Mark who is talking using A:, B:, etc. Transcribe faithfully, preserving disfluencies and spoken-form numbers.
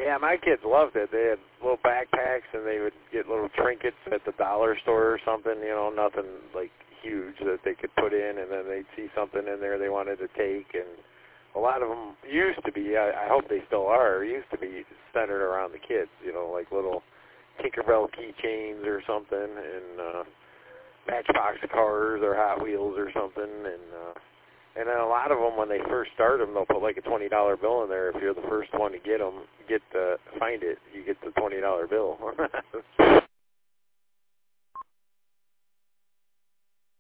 A: Yeah, my kids loved it. They had little backpacks, and they would get little trinkets at the dollar store or something, you know, nothing, like, huge that they could put in, and then they'd see something in there they wanted to take, and a lot of them used to be, I, I hope they still are, used to be centered around the kids, you know, like little Tinkerbell keychains or something, and uh, Matchbox cars or Hot Wheels or something, and uh, and then a lot of them, when they first start them, they'll put like a twenty dollar bill in there. If you're the first one to get them, get the, find it, you get the twenty dollar bill.